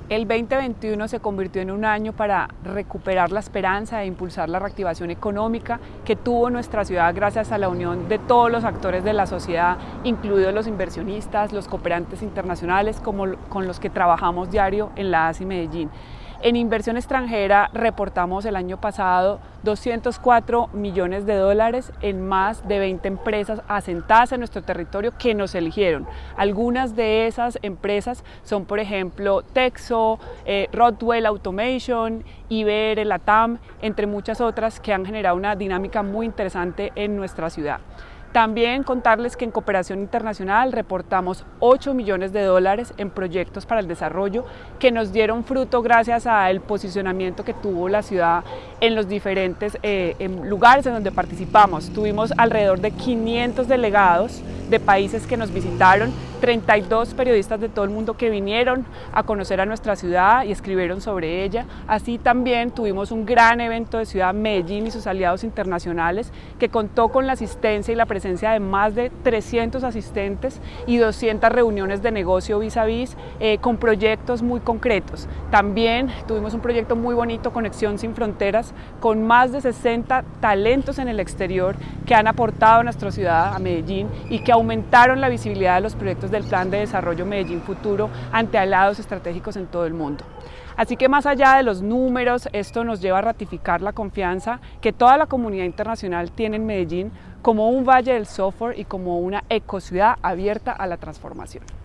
El 2021 se convirtió en un año para recuperar la esperanza e impulsar la reactivación económica que tuvo nuestra ciudad gracias a la unión de todos los actores de la sociedad, incluidos los inversionistas, los cooperantes internacionales con los que trabajamos diario en la ASI Medellín. En inversión extranjera reportamos el año pasado 204 millones de dólares en más de 20 empresas asentadas en nuestro territorio que nos eligieron. Algunas de esas empresas son, por ejemplo, Texo, Rodwell Automation, IBR Latam, entre muchas otras que han generado una dinámica muy interesante en nuestra ciudad. También contarles que en cooperación internacional reportamos 8 millones de dólares en proyectos para el desarrollo que nos dieron fruto gracias al posicionamiento que tuvo la ciudad en los diferentes lugares en donde participamos. Tuvimos alrededor de 500 delegados de países que nos visitaron, 32 periodistas de todo el mundo que vinieron a conocer a nuestra ciudad y escribieron sobre ella. Así también tuvimos un gran evento de Ciudad Medellín y sus aliados internacionales que contó con la asistencia y la presencia de más de 300 asistentes y 200 reuniones de negocio vis a vis con proyectos muy concretos. También tuvimos un proyecto muy bonito, Conexión Sin Fronteras, con más de 60 talentos en el exterior que han aportado a nuestra ciudad, a Medellín, y que aumentaron la visibilidad de los proyectos del Plan de Desarrollo Medellín Futuro ante aliados estratégicos en todo el mundo. Así que más allá de los números, esto nos lleva a ratificar la confianza que toda la comunidad internacional tiene en Medellín como un valle del software y como una ecociudad abierta a la transformación.